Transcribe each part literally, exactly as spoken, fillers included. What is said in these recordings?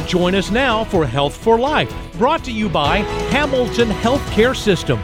Join us now for Health for Life, brought to you by Hamilton Healthcare System.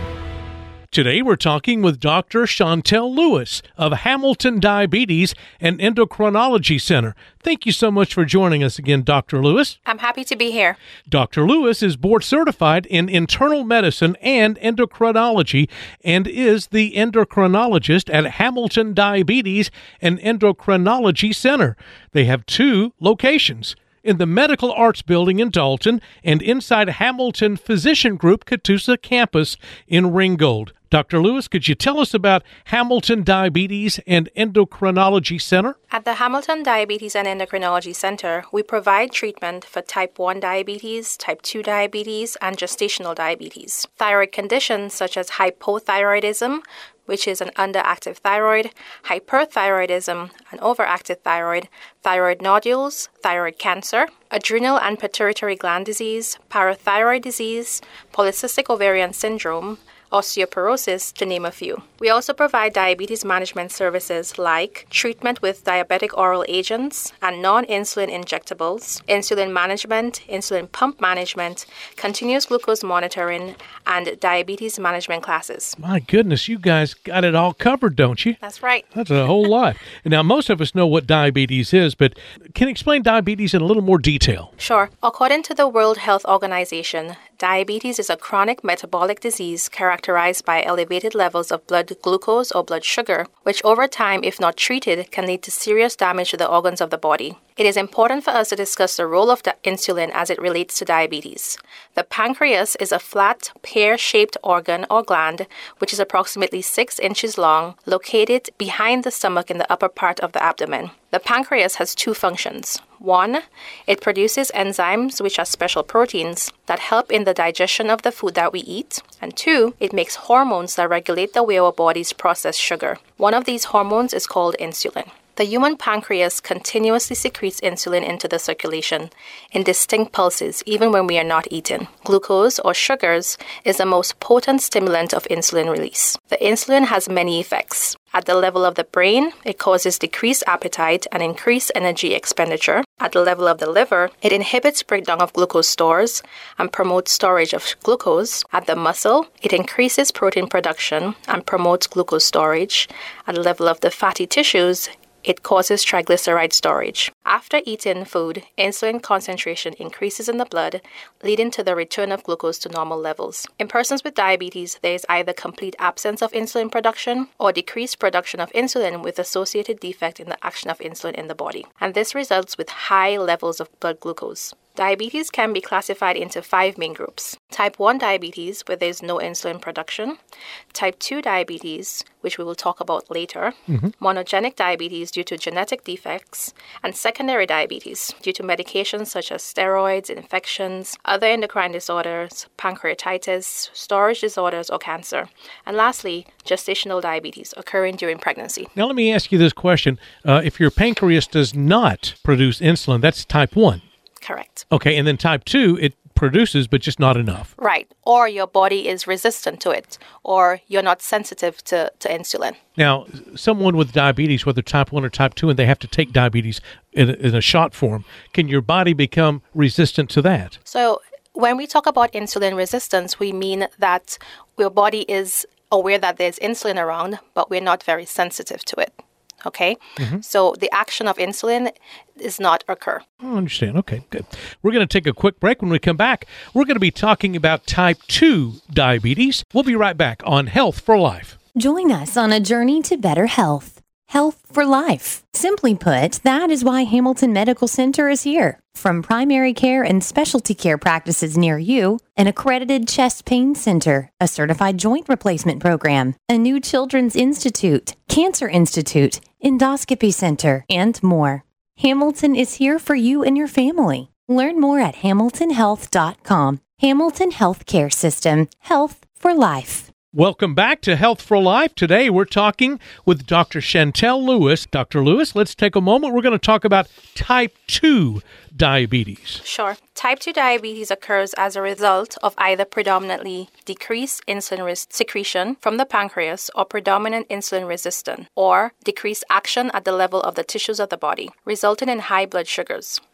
Today we're talking with Doctor Chantel Lewis of Hamilton Diabetes and Endocrinology Center. Thank you so much for joining us again, Doctor Lewis. I'm happy to be here. Doctor Lewis is board certified in internal medicine and endocrinology and is the endocrinologist at Hamilton Diabetes and Endocrinology Center. They have two locations, in the Medical Arts Building in Dalton and inside Hamilton Physician Group Catoosa campus in Ringgold. Doctor Lewis, could you tell us about Hamilton Diabetes and Endocrinology Center? At the Hamilton Diabetes and Endocrinology Center, we provide treatment for type one diabetes, type two diabetes, and gestational diabetes. Thyroid conditions such as hypothyroidism, which is an underactive thyroid, hyperthyroidism, an overactive thyroid, thyroid nodules, thyroid cancer, adrenal and pituitary gland disease, parathyroid disease, polycystic ovarian syndrome, osteoporosis, to name a few. We also provide diabetes management services like treatment with diabetic oral agents and non-insulin injectables, insulin management, insulin pump management, continuous glucose monitoring, and diabetes management classes. My goodness, you guys got it all covered, don't you? That's right. That's a whole lot. Now, most of us know what diabetes is, but can you explain diabetes in a little more detail? Sure. According to the World Health Organization, diabetes is a chronic metabolic disease characterized by elevated levels of blood glucose or blood sugar, which over time, if not treated, can lead to serious damage to the organs of the body. It is important for us to discuss the role of the insulin as it relates to diabetes. The pancreas is a flat, pear-shaped organ or gland, which is approximately six inches long, located behind the stomach in the upper part of the abdomen. The pancreas has two functions. One, it produces enzymes, which are special proteins that help in the digestion of the food that we eat. And two, it makes hormones that regulate the way our bodies process sugar. One of these hormones is called insulin. The human pancreas continuously secretes insulin into the circulation in distinct pulses, even when we are not eating. Glucose, or sugars, is the most potent stimulant of insulin release. The insulin has many effects. At the level of the brain, it causes decreased appetite and increased energy expenditure. At the level of the liver, it inhibits breakdown of glucose stores and promotes storage of glucose. At the muscle, it increases protein production and promotes glucose storage. At the level of the fatty tissues, it causes triglyceride storage. After eating food, insulin concentration increases in the blood, leading to the return of glucose to normal levels. In persons with diabetes, there is either complete absence of insulin production or decreased production of insulin with associated defect in the action of insulin in the body. And this results with high levels of blood glucose. Diabetes can be classified into five main groups. Type one diabetes, where there is no insulin production. Type two diabetes, which we will talk about later. Mm-hmm. Monogenic diabetes due to genetic defects. And secondary diabetes due to medications such as steroids, infections, other endocrine disorders, pancreatitis, storage disorders, or cancer. And lastly, gestational diabetes occurring during pregnancy. Now let me ask you this question. Uh, if your pancreas does not produce insulin, that's type one. Correct. Okay, and then type two, it produces, but just not enough. Right, or your body is resistant to it, or you're not sensitive to, to insulin. Now, someone with diabetes, whether type one or type two, and they have to take diabetes in a, in a shot form, can your body become resistant to that? So when we talk about insulin resistance, we mean that your body is aware that there's insulin around, but we're not very sensitive to it. Okay, mm-hmm. So the action of insulin does not occur. I understand. Okay, good. We're going to take a quick break. When we come back, we're going to be talking about type two diabetes. We'll be right back on Health for Life. Join us on a journey to better health. Health for life. Simply put, that is why Hamilton Medical Center is here. From primary care and specialty care practices near you, an accredited chest pain center, a certified joint replacement program, a new children's institute, cancer institute, endoscopy center, and more. Hamilton is here for you and your family. Learn more at hamilton health dot com. Hamilton Healthcare System. Health for life. Welcome back to Health for Life. Today we're talking with Doctor Chantel Lewis. Doctor Lewis, let's take a moment. We're going to talk about type two diabetes. Sure. Type two diabetes occurs as a result of either predominantly decreased insulin res- secretion from the pancreas or predominant insulin resistance, or decreased action at the level of the tissues of the body, resulting in high blood sugars.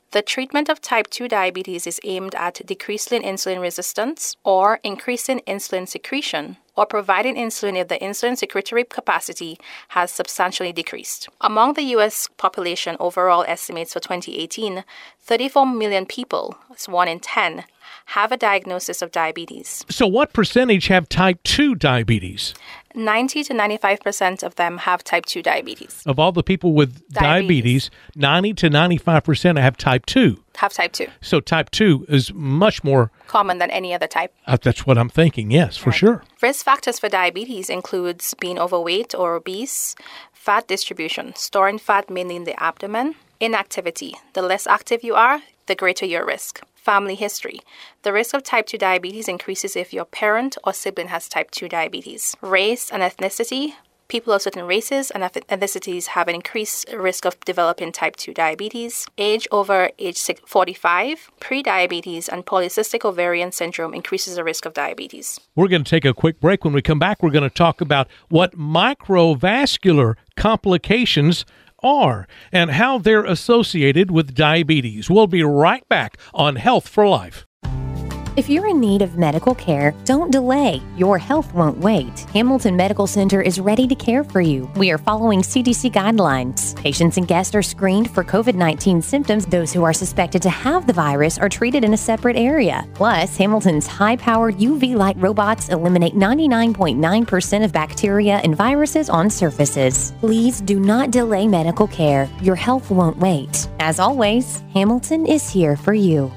The treatment of type two diabetes is aimed at decreasing insulin resistance or increasing insulin secretion, or providing insulin if the insulin secretory capacity has substantially decreased. Among the U S population, overall estimates for twenty eighteen, thirty-four million people, that's one in ten, have a diagnosis of diabetes. So what percentage have type two diabetes? ninety to ninety-five percent of them have type two diabetes. Of all the people with diabetes, diabetes ninety to ninety-five percent have type two. Have type two. So type two is much more common than any other type. Uh, that's what I'm thinking, yes, for right. sure. Risk factors for diabetes includes being overweight or obese, fat distribution, storing fat mainly in the abdomen, inactivity. The less active you are, the greater your risk. Family history. The risk of type two diabetes increases if your parent or sibling has type two diabetes. Race and ethnicity. People of certain races and ethnicities have an increased risk of developing type two diabetes. Age over age forty-five, prediabetes, and polycystic ovarian syndrome increases the risk of diabetes. We're going to take a quick break. When we come back, we're going to talk about what microvascular complications are and how they're associated with diabetes. We'll be right back on Health for Life. If you're in need of medical care, don't delay. Your health won't wait. Hamilton Medical Center is ready to care for you. We are following C D C guidelines. Patients and guests are screened for covid nineteen symptoms. Those who are suspected to have the virus are treated in a separate area. Plus, Hamilton's high-powered U V light robots eliminate ninety-nine point nine percent of bacteria and viruses on surfaces. Please do not delay medical care. Your health won't wait. As always, Hamilton is here for you.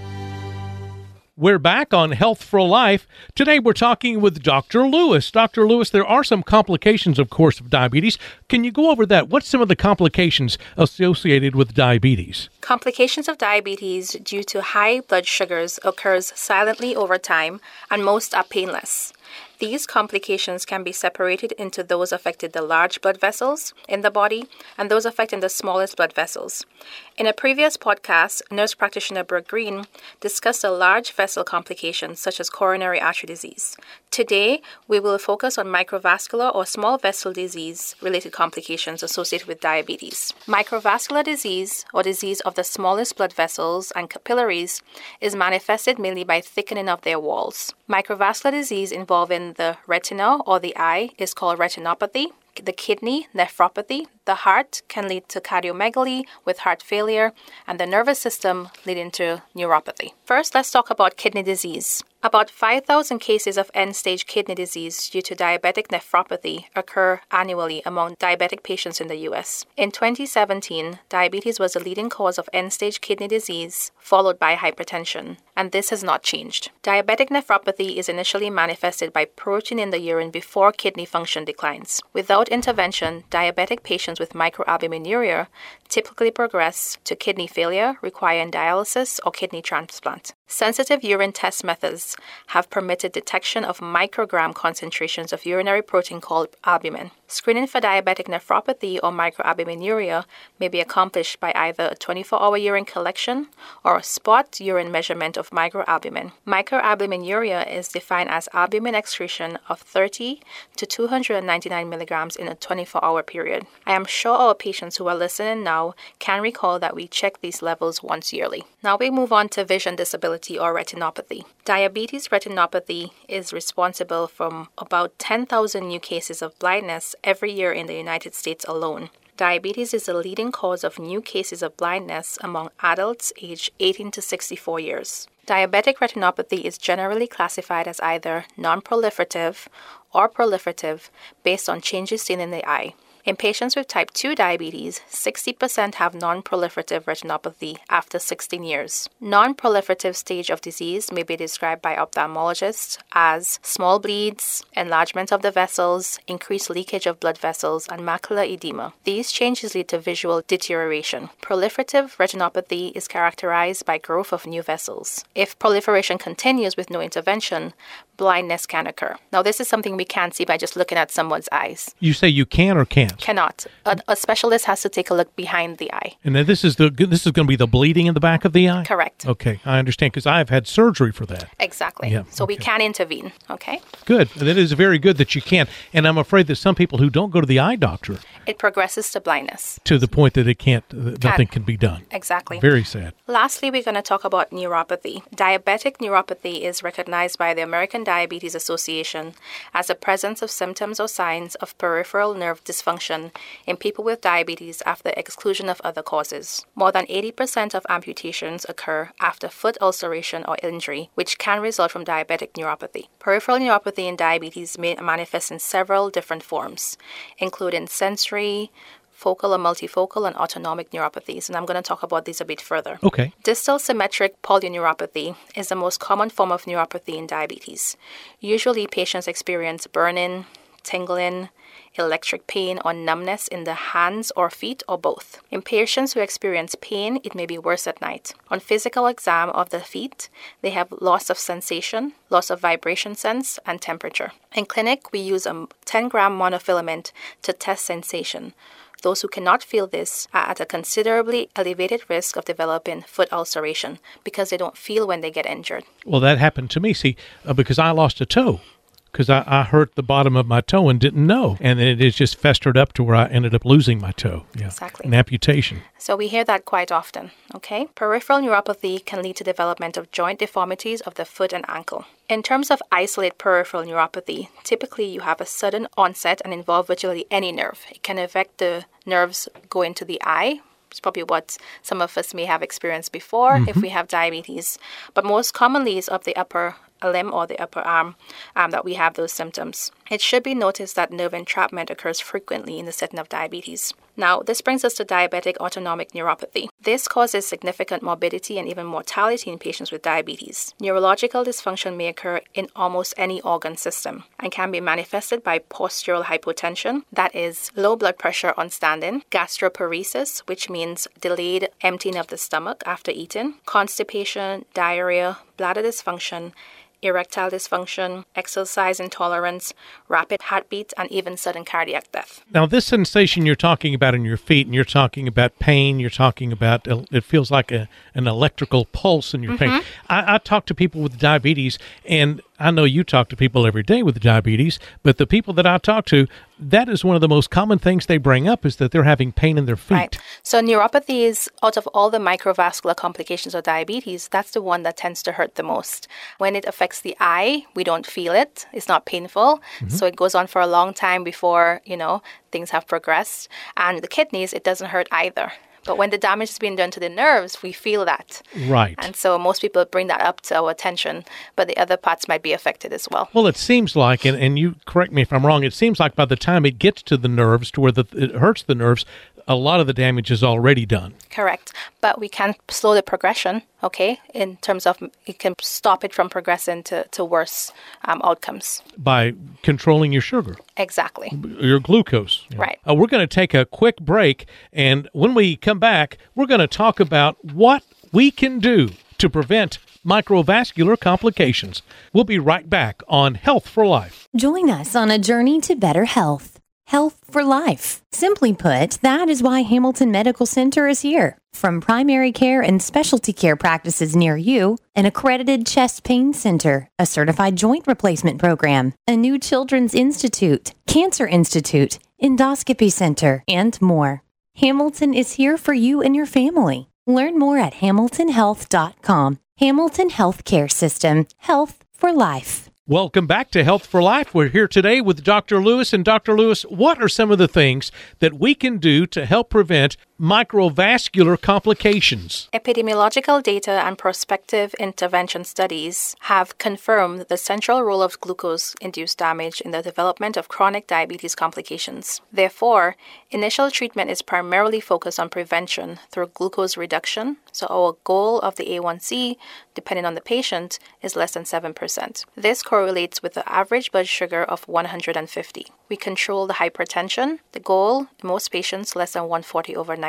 We're back on Health for Life. Today we're talking with Doctor Lewis. Doctor Lewis, there are some complications, of course, of diabetes. Can you go over that? What's some of the complications associated with diabetes? Complications of diabetes due to high blood sugars occurs silently over time, and most are painless. These complications can be separated into those affecting the large blood vessels in the body and those affecting the smallest blood vessels. In a previous podcast, nurse practitioner Brooke Green discussed the large vessel complications such as coronary artery disease. Today, we will focus on microvascular or small vessel disease related complications associated with diabetes. Microvascular disease, or disease of the smallest blood vessels and capillaries, is manifested mainly by thickening of their walls. Microvascular disease involving the retina or the eye is called retinopathy. The kidney, nephropathy. The heart can lead to cardiomegaly with heart failure, and the nervous system leading to neuropathy. First, let's talk about kidney disease. About five thousand cases of end-stage kidney disease due to diabetic nephropathy occur annually among diabetic patients in the U S. In twenty seventeen, diabetes was the leading cause of end-stage kidney disease, followed by hypertension, and this has not changed. Diabetic nephropathy is initially manifested by protein in the urine before kidney function declines. Without intervention, diabetic patients with microalbuminuria typically progress to kidney failure, requiring dialysis or kidney transplant. Sensitive urine test methods have permitted detection of microgram concentrations of urinary protein called albumin. Screening for diabetic nephropathy or microalbuminuria may be accomplished by either a twenty-four hour urine collection or a spot urine measurement of microalbumin. Microalbuminuria is defined as albumin excretion of thirty to two hundred ninety-nine milligrams in a twenty-four hour period. I am sure our patients who are listening now can recall that we check these levels once yearly. Now we move on to vision disability or retinopathy. Diabetes retinopathy is responsible for about ten thousand new cases of blindness every year in the United States alone. Diabetes is the leading cause of new cases of blindness among adults aged eighteen to sixty-four years. Diabetic retinopathy is generally classified as either non-proliferative or proliferative based on changes seen in the eye. In patients with type two diabetes, sixty percent have non-proliferative retinopathy after sixteen years. Non-proliferative stage of disease may be described by ophthalmologists as small bleeds, enlargement of the vessels, increased leakage of blood vessels, and macular edema. These changes lead to visual deterioration. Proliferative retinopathy is characterized by growth of new vessels. If proliferation continues with no intervention, blindness can occur. Now, this is something we can't see by just looking at someone's eyes. You say you can or can't? chance. Cannot. A, a specialist has to take a look behind the eye. And then this is the this is going to be the bleeding in the back of the eye? Correct. Okay, I understand, because I've had surgery for that. Exactly. Yeah, so okay. we can intervene, okay? Good. That is very good that you can. And I'm afraid that some people who don't go to the eye doctor It progresses to blindness. to the point that it can't, that nothing can be done. Exactly. Very sad. Lastly, we're going to talk about neuropathy. Diabetic neuropathy is recognized by the American Diabetes Association as the presence of symptoms or signs of peripheral nerve dysfunction in people with diabetes after exclusion of other causes. More than eighty percent of amputations occur after foot ulceration or injury, which can result from diabetic neuropathy. Peripheral neuropathy in diabetes may manifest in several different forms, including sensory, focal or multifocal, and autonomic neuropathies, and I'm going to talk about these a bit further. Okay. Distal symmetric polyneuropathy is the most common form of neuropathy in diabetes. Usually, patients experience burning, tingling, electric pain, or numbness in the hands or feet, or both. In patients who experience pain, it may be worse at night. On physical exam of the feet, they have loss of sensation, loss of vibration sense, and temperature. In clinic, we use a ten gram monofilament to test sensation. Those who cannot feel this are at a considerably elevated risk of developing foot ulceration because they don't feel when they get injured. Well, that happened to me, see, uh, because I lost a toe. Because I, I hurt the bottom of my toe and didn't know. And then it is just festered up to where I ended up losing my toe. Yeah. Exactly. An amputation. So we hear that quite often, okay? Peripheral neuropathy can lead to development of joint deformities of the foot and ankle. In terms of isolated peripheral neuropathy, typically you have a sudden onset and involve virtually any nerve. It can affect the nerves going to the eye. It's probably what some of us may have experienced before mm-hmm. if we have diabetes. But most commonly is of the upper limb or the upper arm um, that we have those symptoms. It should be noticed that nerve entrapment occurs frequently in the setting of diabetes. Now, this brings us to diabetic autonomic neuropathy. This causes significant morbidity and even mortality in patients with diabetes. Neurological dysfunction may occur in almost any organ system and can be manifested by postural hypotension, that is, low blood pressure on standing, gastroparesis, which means delayed emptying of the stomach after eating, constipation, diarrhea, bladder dysfunction, erectile dysfunction, exercise intolerance, rapid heartbeat, and even sudden cardiac death. Now, this sensation you're talking about in your feet, and you're talking about pain, you're talking about, uh, it feels like a, an electrical pulse in your Mm-hmm. pain. I, I talk to people with diabetes, and I know you talk to people every day with diabetes, but the people that I talk to, that is one of the most common things they bring up is that they're having pain in their feet. Right. So neuropathy is, out of all the microvascular complications of diabetes, that's the one that tends to hurt the most. When it affects the eye, we don't feel it. It's not painful. Mm-hmm. So it goes on for a long time before, you know, things have progressed. And the kidneys, it doesn't hurt either. But when the damage is being done to the nerves, we feel that. Right. And so most people bring that up to our attention, but the other parts might be affected as well. Well, it seems like, and, and you correct me if I'm wrong, it seems like by the time it gets to the nerves, to where the, it hurts the nerves, a lot of the damage is already done. Correct. But we can slow the progression, okay, in terms of it can stop it from progressing to, to worse um, outcomes. By controlling your sugar. Exactly. Your glucose. Right. Uh, we're going to take a quick break, and when we come back, we're going to talk about what we can do to prevent microvascular complications. We'll be right back on Health for Life. Join us on a journey to better health. Health for life. Simply put, that is why Hamilton Medical Center is here. From primary care and specialty care practices near you, an accredited chest pain center, a certified joint replacement program, a new children's institute, cancer institute, endoscopy center, and more. Hamilton is here for you and your family. Learn more at hamilton health dot com. Hamilton Healthcare System. Health for life. Welcome back to Health for Life. We're here today with Doctor Lewis. And Doctor Lewis, what are some of the things that we can do to help prevent microvascular complications? Epidemiological data and prospective intervention studies have confirmed the central role of glucose-induced damage in the development of chronic diabetes complications. Therefore, initial treatment is primarily focused on prevention through glucose reduction. So our goal of the A one C, depending on the patient, is less than seven percent. This correlates with the average blood sugar of one hundred fifty. We control the hypertension. The goal in most patients less than one forty over ninety.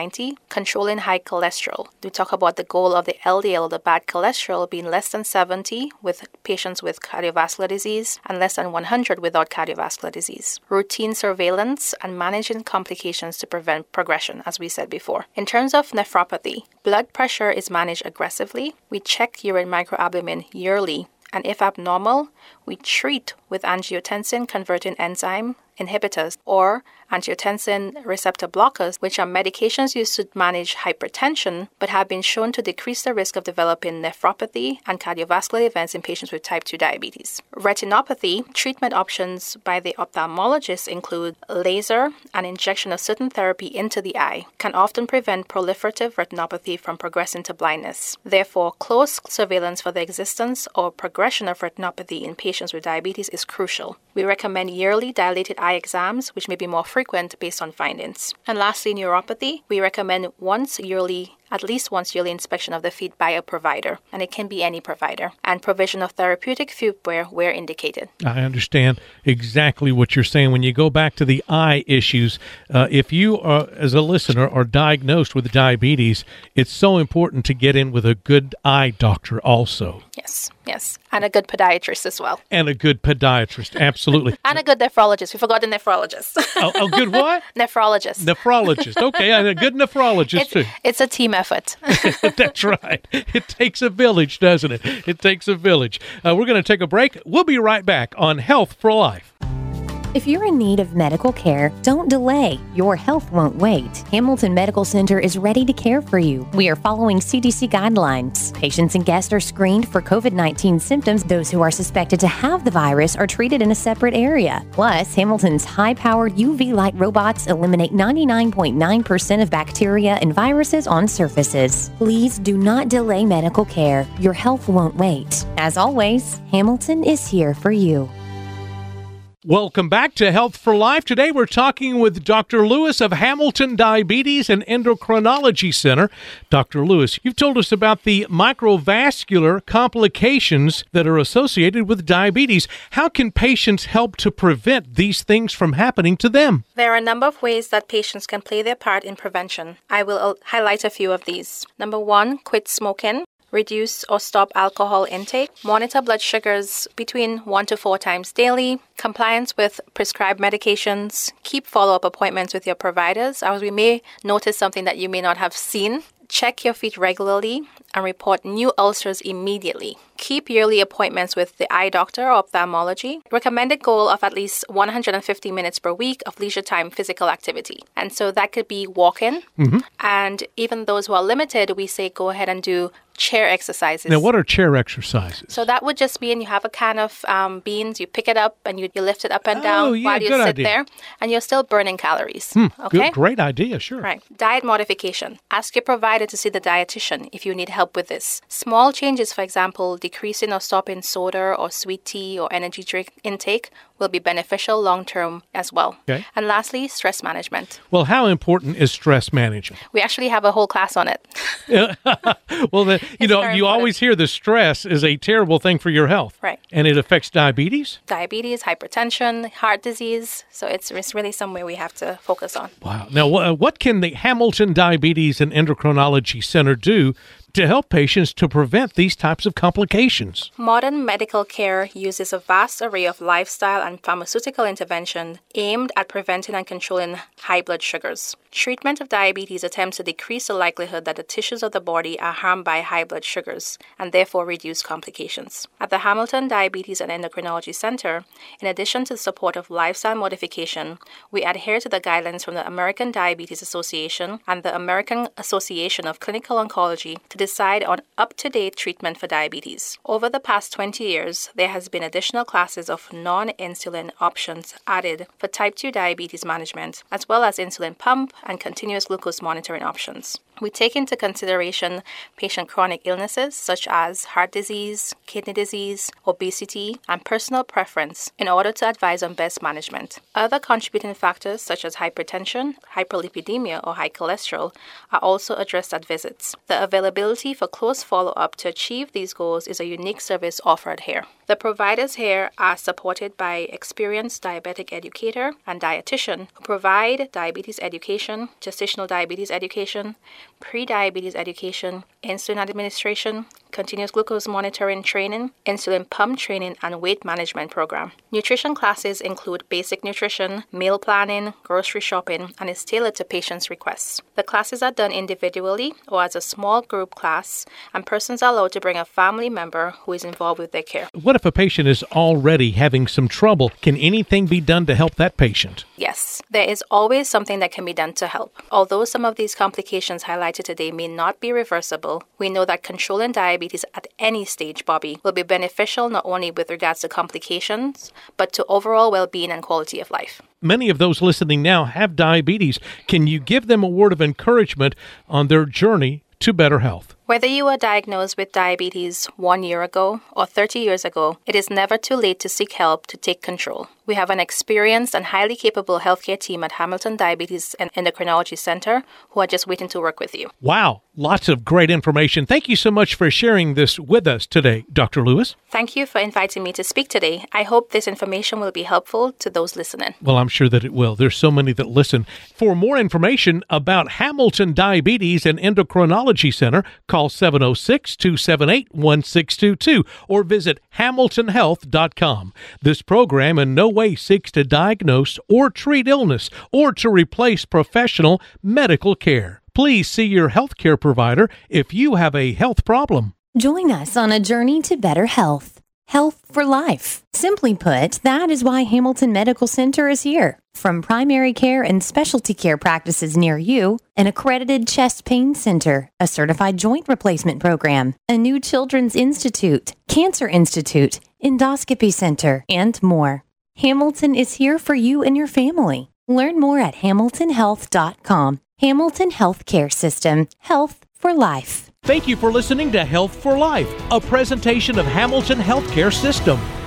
ninety, controlling high cholesterol. We talk about the goal of the L D L, the bad cholesterol, being less than seventy with patients with cardiovascular disease and less than one hundred without cardiovascular disease. Routine surveillance and managing complications to prevent progression, as we said before. In terms of nephropathy, blood pressure is managed aggressively. We check urine microalbumin yearly, and if abnormal, we treat with angiotensin-converting enzyme inhibitors or angiotensin receptor blockers, which are medications used to manage hypertension but have been shown to decrease the risk of developing nephropathy and cardiovascular events in patients with type two diabetes. Retinopathy, treatment options by the ophthalmologist include laser and injection of certain therapy into the eye, can often prevent proliferative retinopathy from progressing to blindness. Therefore, close surveillance for the existence or progression of retinopathy in patients with diabetes is crucial. We recommend yearly dilated eye exams, which may be more frequent based on findings. And lastly, neuropathy, we recommend once yearly at least once yearly inspection of the feet by a provider, and it can be any provider, and provision of therapeutic footwear where indicated. I understand exactly what you're saying. When you go back to the eye issues, uh, if you, are, as a listener, are diagnosed with diabetes, it's so important to get in with a good eye doctor also. Yes, yes, and a good podiatrist as well. And a good podiatrist, absolutely. And a good nephrologist. We forgot the nephrologist. oh, oh, good what? Nephrologist. Nephrologist, okay, and a good nephrologist it's, too. It's a team effort. That's right. It takes a village, doesn't it? It takes a village. Uh, we're going to take a break. We'll be right back on Health for Life. If you're in need of medical care, don't delay. Your health won't wait. Hamilton Medical Center is ready to care for you. We are following C D C guidelines. Patients and guests are screened for COVID nineteen symptoms. Those who are suspected to have the virus are treated in a separate area. Plus, Hamilton's high-powered U V light robots eliminate ninety-nine point nine percent of bacteria and viruses on surfaces. Please do not delay medical care. Your health won't wait. As always, Hamilton is here for you. Welcome back to Health for Life. Today we're talking with Doctor Lewis of Hamilton Diabetes and Endocrinology Center. Doctor Lewis, you've told us about the microvascular complications that are associated with diabetes. How can patients help to prevent these things from happening to them? There are a number of ways that patients can play their part in prevention. I will highlight a few of these. Number one, quit smoking. Reduce or stop alcohol intake, monitor blood sugars between one to four times daily, compliance with prescribed medications, keep follow-up appointments with your providers, as we may notice something that you may not have seen. Check your feet regularly and report new ulcers immediately. Keep yearly appointments with the eye doctor or ophthalmology. Recommended goal of at least one hundred fifty minutes per week of leisure time physical activity. And so that could be walking. Mm-hmm. And even those who are limited, we say go ahead and do chair exercises. Now, what are chair exercises? So that would just mean you have a can of um, beans, you pick it up and you, you lift it up and oh, down yeah, while you good sit idea. there, and you're still burning calories. Hmm, okay? Good, great idea, sure. Right. Diet modification. Ask your provider to see the dietitian if you need help with this. Small changes, for example, decreasing or stopping soda or sweet tea or energy drink intake will be beneficial long-term as well. Okay. And lastly, stress management. Well, how important is stress management? We actually have a whole class on it. well, the, you It's know, very you important. always hear the stress is a terrible thing for your health. Right. And it affects diabetes? Diabetes, hypertension, heart disease. So it's, it's really somewhere we have to focus on. Wow. Now, wh- what can the Hamilton Diabetes and Endocrinology Center do to help patients to prevent these types of complications? Modern medical care uses a vast array of lifestyle and pharmaceutical intervention aimed at preventing and controlling high blood sugars. Treatment of diabetes attempts to decrease the likelihood that the tissues of the body are harmed by high blood sugars and therefore reduce complications. At the Hamilton Diabetes and Endocrinology Center, in addition to the support of lifestyle modification, we adhere to the guidelines from the American Diabetes Association and the American Association of Clinical Oncology to decide on up-to-date treatment for diabetes. Over the past twenty years, there has been additional classes of non-insulin options added for type two diabetes management, as well as insulin pump and continuous glucose monitoring options. We take into consideration patient chronic illnesses such as heart disease, kidney disease, obesity, and personal preference in order to advise on best management. Other contributing factors such as hypertension, hyperlipidemia, or high cholesterol are also addressed at visits. The availability for close follow-up to achieve these goals is a unique service offered here. The providers here are supported by experienced diabetic educator and dietitian who provide diabetes education, gestational diabetes education, pre-diabetes education, insulin administration, continuous glucose monitoring training, insulin pump training, and weight management program. Nutrition classes include basic nutrition, meal planning, grocery shopping, and is tailored to patients' requests. The classes are done individually or as a small group class, and persons are allowed to bring a family member who is involved with their care. What if a patient is already having some trouble? Can anything be done to help that patient? Yes, there is always something that can be done to help. Although some of these complications highlighted today may not be reversible, we know that controlling diabetes at any stage, Bobby, will be beneficial not only with regards to complications, but to overall well-being and quality of life. Many of those listening now have diabetes. Can you give them a word of encouragement on their journey to better health? Whether you were diagnosed with diabetes one year ago or thirty years ago, it is never too late to seek help to take control. We have an experienced and highly capable healthcare team at Hamilton Diabetes and Endocrinology Center who are just waiting to work with you. Wow, lots of great information. Thank you so much for sharing this with us today, Doctor Lewis. Thank you for inviting me to speak today. I hope this information will be helpful to those listening. Well, I'm sure that it will. There's so many that listen. For more information about Hamilton Diabetes and Endocrinology Center, call seven oh six, two seven eight, one six two two or visit hamilton health dot com. This program in no way seeks to diagnose or treat illness or to replace professional medical care. Please see your healthcare provider if you have a health problem. Join us on a journey to better health. Health for life. Simply put, that is why Hamilton Medical Center is here. From primary care and specialty care practices near you, an accredited chest pain center, a certified joint replacement program, a new children's institute, cancer institute, endoscopy center, and more. Hamilton is here for you and your family. Learn more at hamilton health dot com. Hamilton Healthcare System. Health for life. Thank you for listening to Health for Life, a presentation of Hamilton Healthcare System.